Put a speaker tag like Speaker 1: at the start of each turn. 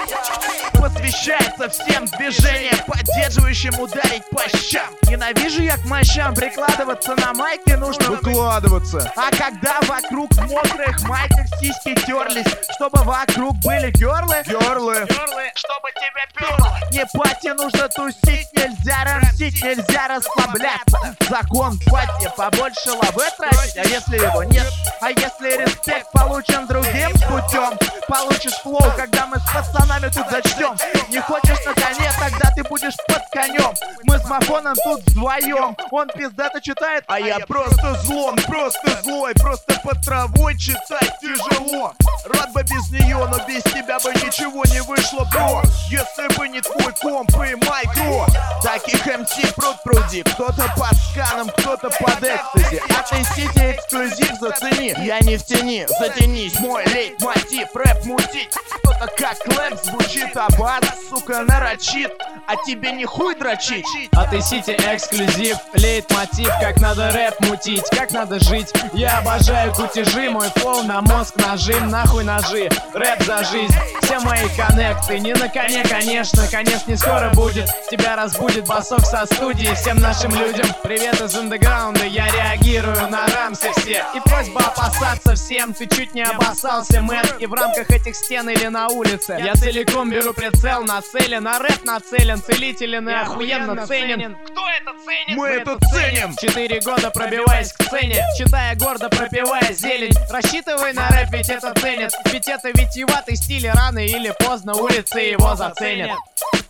Speaker 1: Посвящается всем движениям, поддерживающим ударить по щам. Ненавижу я к мощам прикладываться, на майке нужно
Speaker 2: выкладываться.
Speaker 1: А когда вокруг в мокрых майках сиськи терлись, чтобы вокруг были герлы, чтобы тебя перло. Не пати нужно тусить, нельзя рамсить, нельзя расслабляться. Закон пати, побольше лавы тратить, а если его нет? А если респект получен другим путем? Получишь флоу, когда мы с пацанами тут зачтем. Не хочешь на коне, тогда ты будешь под конем. Мы с Мафоном тут вдвоем. Он пиздато читает,
Speaker 2: а я просто злой, просто под травой читать тяжело. Рад бы без нее, но без тебя бы ничего не вышло, бро. Если бы не твой комп и майкро. Таких МС пруд-пруди, кто-то под сканом, кто-то под экстази. А ты сети эксклюзив зацени. Я не в тени, затянись, мой лейтмотив, рэп мутить. Кто-то как клэп звучит, а бас, сука, нарочит. А тебе не хуй дрочить.
Speaker 3: А ты сити эксклюзив, лейтмотив. Как надо рэп мутить, как надо жить. Я обожаю кутежи, мой флоу на мозг нажим. Нахуй ножи, рэп за жизнь. Все мои коннекты, не на коне, конечно. Конец не скоро будет, тебя разбудит басок со студии. Всем нашим людям привет из андеграунда. Я реагирую на рамсы все. И просьба опасаться всем, ты чуть не обоссался, мэн. И в рамках этих стен или на улице я целиком беру прицел, нацелен. На рэп нацелен, целителен и охуенно ценен.
Speaker 1: Кто это ценит?
Speaker 2: Мы это ценим.
Speaker 3: 4 года пробиваясь к сцене, читая гордо, пропивая зелень. Рассчитывай на рэп, ведь это ценят. Ведь это витиеватый стиль, рано или поздно улицы его заценят.